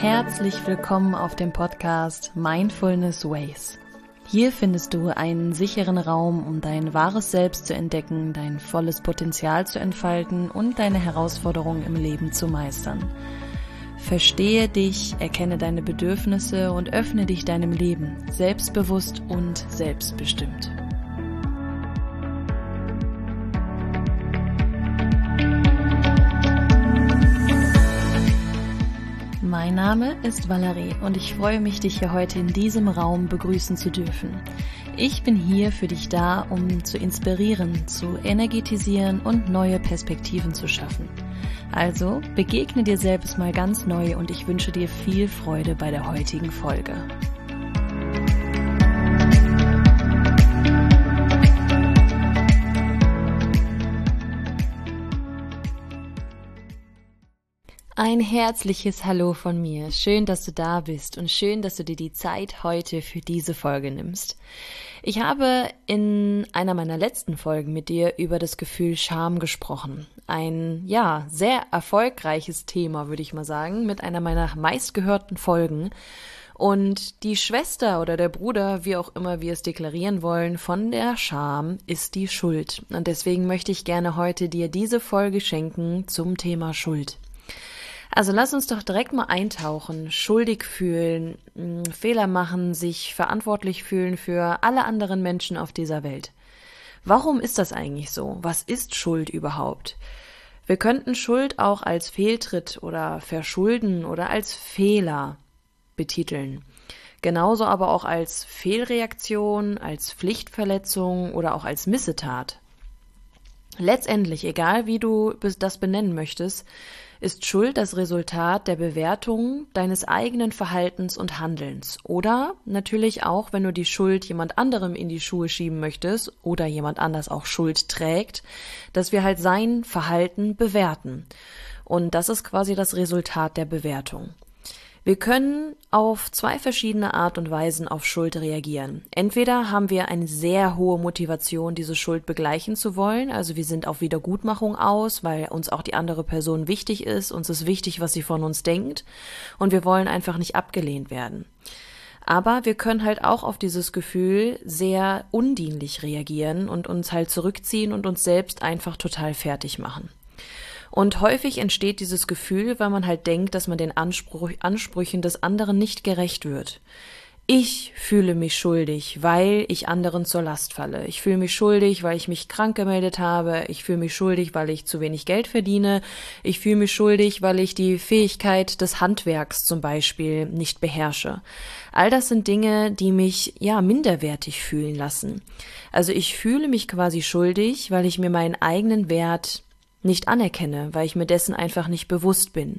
Herzlich willkommen auf dem Podcast Mindfulness Ways. Hier findest du einen sicheren Raum, um dein wahres Selbst zu entdecken, dein volles Potenzial zu entfalten und deine Herausforderungen im Leben zu meistern. Verstehe dich, erkenne deine Bedürfnisse und öffne dich deinem Leben, selbstbewusst und selbstbestimmt. Mein Name ist Valerie und ich freue mich, dich hier heute in diesem Raum begrüßen zu dürfen. Ich bin hier für dich da, um zu inspirieren, zu energetisieren und neue Perspektiven zu schaffen. Also begegne dir selbst mal ganz neu und ich wünsche dir viel Freude bei der heutigen Folge. Ein herzliches Hallo von mir. Schön, dass du da bist und schön, dass du dir die Zeit heute für diese Folge nimmst. Ich habe in einer meiner letzten Folgen mit dir über das Gefühl Scham gesprochen. Ein, sehr erfolgreiches Thema, würde ich mal sagen, mit einer meiner meistgehörten Folgen. Und die Schwester oder der Bruder, wie auch immer wir es deklarieren wollen, von der Scham ist die Schuld. Und deswegen möchte ich gerne heute dir diese Folge schenken zum Thema Schuld. Also lass uns doch direkt mal eintauchen, schuldig fühlen, Fehler machen, sich verantwortlich fühlen für alle anderen Menschen auf dieser Welt. Warum ist das eigentlich so? Was ist Schuld überhaupt? Wir könnten Schuld auch als Fehltritt oder Verschulden oder als Fehler betiteln. Genauso aber auch als Fehlreaktion, als Pflichtverletzung oder auch als Missetat. Letztendlich, egal wie du das benennen möchtest, ist Schuld das Resultat der Bewertung deines eigenen Verhaltens und Handelns. Oder natürlich auch, wenn du die Schuld jemand anderem in die Schuhe schieben möchtest oder jemand anders auch Schuld trägt, dass wir halt sein Verhalten bewerten. Und das ist quasi das Resultat der Bewertung. Wir können auf zwei verschiedene Art und Weisen auf Schuld reagieren. Entweder haben wir eine sehr hohe Motivation, diese Schuld begleichen zu wollen, also wir sind auf Wiedergutmachung aus, weil uns auch die andere Person wichtig ist, uns ist wichtig, was sie von uns denkt und wir wollen einfach nicht abgelehnt werden. Aber wir können halt auch auf dieses Gefühl sehr undienlich reagieren und uns halt zurückziehen und uns selbst einfach total fertig machen. Und häufig entsteht dieses Gefühl, weil man halt denkt, dass man den Ansprüchen des anderen nicht gerecht wird. Ich fühle mich schuldig, weil ich anderen zur Last falle. Ich fühle mich schuldig, weil ich mich krank gemeldet habe. Ich fühle mich schuldig, weil ich zu wenig Geld verdiene. Ich fühle mich schuldig, weil ich die Fähigkeit des Handwerks zum Beispiel nicht beherrsche. All das sind Dinge, die mich minderwertig fühlen lassen. Also ich fühle mich quasi schuldig, weil ich mir meinen eigenen Wert nicht anerkenne, weil ich mir dessen einfach nicht bewusst bin.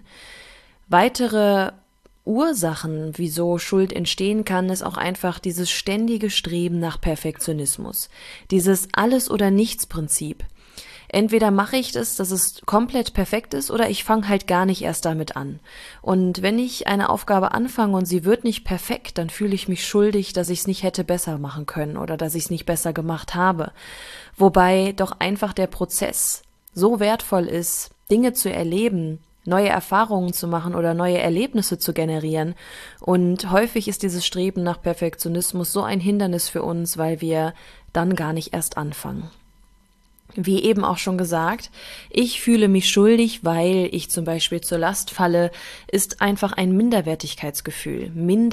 Weitere Ursachen, wieso Schuld entstehen kann, ist auch einfach dieses ständige Streben nach Perfektionismus. Dieses Alles-oder-nichts-Prinzip. Entweder mache ich das, dass es komplett perfekt ist, oder ich fange halt gar nicht erst damit an. Und wenn ich eine Aufgabe anfange und sie wird nicht perfekt, dann fühle ich mich schuldig, dass ich es nicht hätte besser machen können oder dass ich es nicht besser gemacht habe. Wobei doch einfach der Prozess so wertvoll ist, Dinge zu erleben, neue Erfahrungen zu machen oder neue Erlebnisse zu generieren. Und häufig ist dieses Streben nach Perfektionismus so ein Hindernis für uns, weil wir dann gar nicht erst anfangen. Wie eben auch schon gesagt, ich fühle mich schuldig, weil ich zum Beispiel zur Last falle, ist einfach ein Minderwertigkeitsgefühl.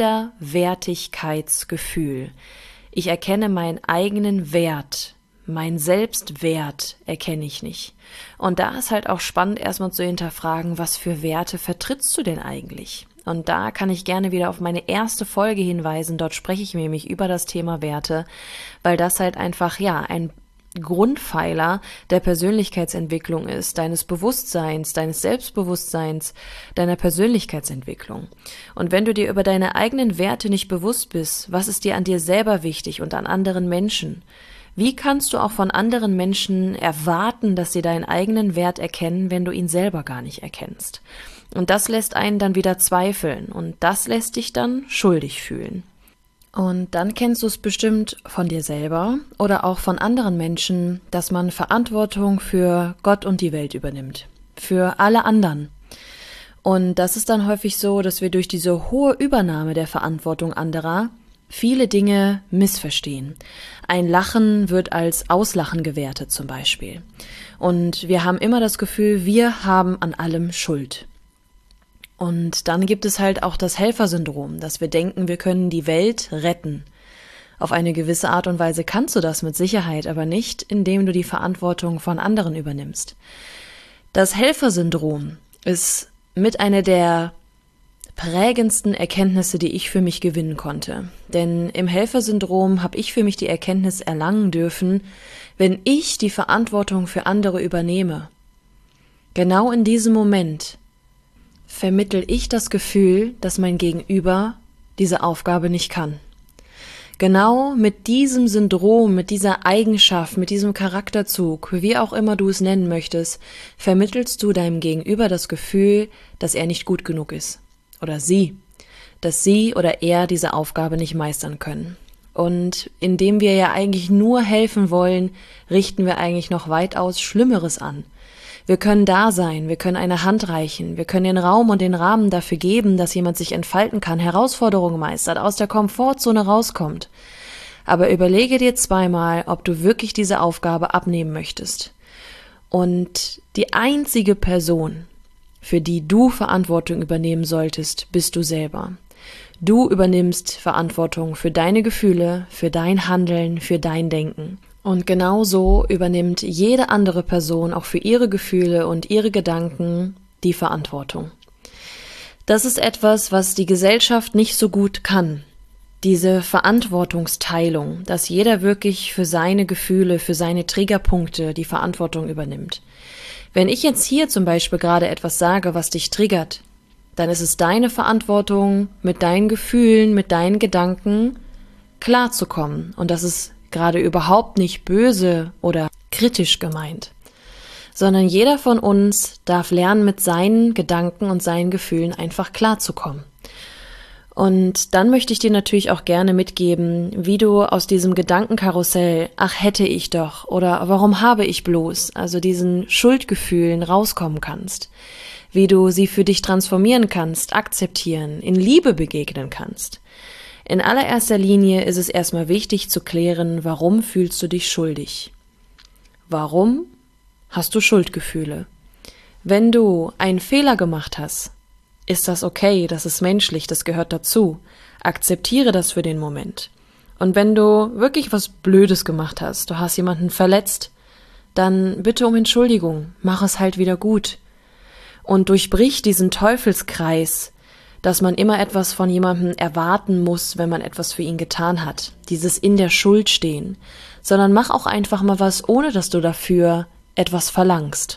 Minderwertigkeitsgefühl. Ich erkenne meinen eigenen Wert. Mein Selbstwert erkenne ich nicht. Und da ist halt auch spannend, erstmal zu hinterfragen, was für Werte vertrittst du denn eigentlich? Und da kann ich gerne wieder auf meine erste Folge hinweisen. Dort spreche ich nämlich über das Thema Werte, weil das halt einfach, ein Grundpfeiler der Persönlichkeitsentwicklung ist, deines Bewusstseins, deines Selbstbewusstseins, deiner Persönlichkeitsentwicklung. Und wenn du dir über deine eigenen Werte nicht bewusst bist, was ist dir an dir selber wichtig und an anderen Menschen? Wie kannst du auch von anderen Menschen erwarten, dass sie deinen eigenen Wert erkennen, wenn du ihn selber gar nicht erkennst? Und das lässt einen dann wieder zweifeln und das lässt dich dann schuldig fühlen. Und dann kennst du es bestimmt von dir selber oder auch von anderen Menschen, dass man Verantwortung für Gott und die Welt übernimmt. Für alle anderen. Und das ist dann häufig so, dass wir durch diese hohe Übernahme der Verantwortung anderer viele Dinge missverstehen. Ein Lachen wird als Auslachen gewertet zum Beispiel. Und wir haben immer das Gefühl, wir haben an allem Schuld. Und dann gibt es halt auch das Helfersyndrom, dass wir denken, wir können die Welt retten. Auf eine gewisse Art und Weise kannst du das mit Sicherheit, aber nicht, indem du die Verantwortung von anderen übernimmst. Das Helfersyndrom ist mit einer der prägendsten Erkenntnisse, die ich für mich gewinnen konnte. Denn im Helfersyndrom habe ich für mich die Erkenntnis erlangen dürfen, wenn ich die Verantwortung für andere übernehme, genau in diesem Moment vermittle ich das Gefühl, dass mein Gegenüber diese Aufgabe nicht kann. Genau mit diesem Syndrom, mit dieser Eigenschaft, mit diesem Charakterzug, wie auch immer du es nennen möchtest, vermittelst du deinem Gegenüber das Gefühl, dass er nicht gut genug ist. Oder sie, dass sie oder er diese Aufgabe nicht meistern können. Und indem wir ja eigentlich nur helfen wollen, richten wir eigentlich noch weitaus Schlimmeres an. Wir können da sein, wir können eine Hand reichen, wir können den Raum und den Rahmen dafür geben, dass jemand sich entfalten kann, Herausforderungen meistert, aus der Komfortzone rauskommt. Aber überlege dir zweimal, ob du wirklich diese Aufgabe abnehmen möchtest. Und die einzige Person, für die du Verantwortung übernehmen solltest, bist du selber. Du übernimmst Verantwortung für deine Gefühle, für dein Handeln, für dein Denken. Und genauso übernimmt jede andere Person auch für ihre Gefühle und ihre Gedanken die Verantwortung. Das ist etwas, was die Gesellschaft nicht so gut kann. Diese Verantwortungsteilung, dass jeder wirklich für seine Gefühle, für seine Triggerpunkte die Verantwortung übernimmt. Wenn ich jetzt hier zum Beispiel gerade etwas sage, was dich triggert, dann ist es deine Verantwortung, mit deinen Gefühlen, mit deinen Gedanken klarzukommen. Und das ist gerade überhaupt nicht böse oder kritisch gemeint, sondern jeder von uns darf lernen, mit seinen Gedanken und seinen Gefühlen einfach klarzukommen. Und dann möchte ich dir natürlich auch gerne mitgeben, wie du aus diesem Gedankenkarussell, ach hätte ich doch oder warum habe ich bloß, also diesen Schuldgefühlen rauskommen kannst, wie du sie für dich transformieren kannst, akzeptieren, in Liebe begegnen kannst. In allererster Linie ist es erstmal wichtig zu klären, warum fühlst du dich schuldig? Warum hast du Schuldgefühle? Wenn du einen Fehler gemacht hast, ist das okay, das ist menschlich, das gehört dazu. Akzeptiere das für den Moment. Und wenn du wirklich was Blödes gemacht hast, du hast jemanden verletzt, dann bitte um Entschuldigung, mach es halt wieder gut. Und durchbrich diesen Teufelskreis, dass man immer etwas von jemandem erwarten muss, wenn man etwas für ihn getan hat. Dieses in der Schuld stehen. Sondern mach auch einfach mal was, ohne dass du dafür etwas verlangst.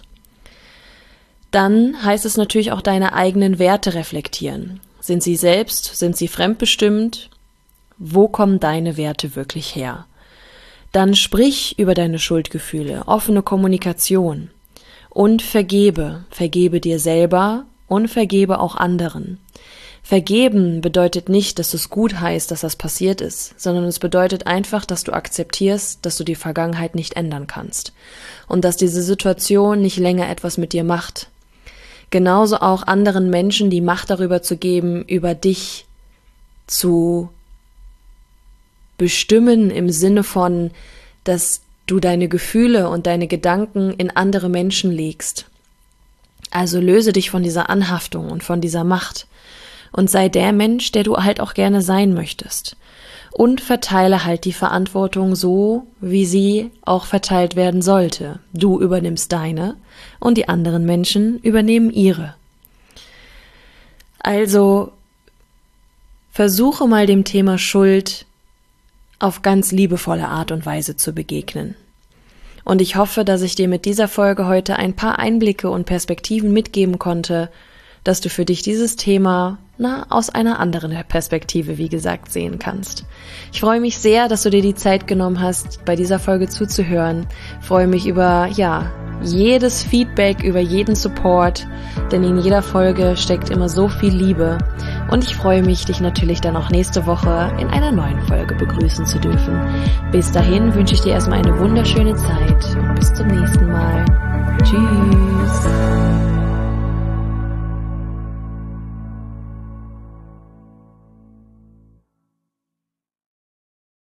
Dann heißt es natürlich auch deine eigenen Werte reflektieren. Sind sie selbst? Sind sie fremdbestimmt? Wo kommen deine Werte wirklich her? Dann sprich über deine Schuldgefühle, offene Kommunikation und vergebe. Vergebe dir selber und vergebe auch anderen. Vergeben bedeutet nicht, dass es gut heißt, dass das passiert ist, sondern es bedeutet einfach, dass du akzeptierst, dass du die Vergangenheit nicht ändern kannst und dass diese Situation nicht länger etwas mit dir macht. Genauso auch anderen Menschen die Macht darüber zu geben, über dich zu bestimmen im Sinne von, dass du deine Gefühle und deine Gedanken in andere Menschen legst. Also löse dich von dieser Anhaftung und von dieser Macht. Und sei der Mensch, der du halt auch gerne sein möchtest. Und verteile halt die Verantwortung so, wie sie auch verteilt werden sollte. Du übernimmst deine und die anderen Menschen übernehmen ihre. Also versuche mal dem Thema Schuld auf ganz liebevolle Art und Weise zu begegnen. Und ich hoffe, dass ich dir mit dieser Folge heute ein paar Einblicke und Perspektiven mitgeben konnte, dass du für dich dieses Thema aus einer anderen Perspektive, wie gesagt, sehen kannst. Ich freue mich sehr, dass du dir die Zeit genommen hast, bei dieser Folge zuzuhören. Ich freue mich über, jedes Feedback, über jeden Support, denn in jeder Folge steckt immer so viel Liebe. Und ich freue mich, dich natürlich dann auch nächste Woche in einer neuen Folge begrüßen zu dürfen. Bis dahin wünsche ich dir erstmal eine wunderschöne Zeit und bis zum nächsten Mal. Tschüss.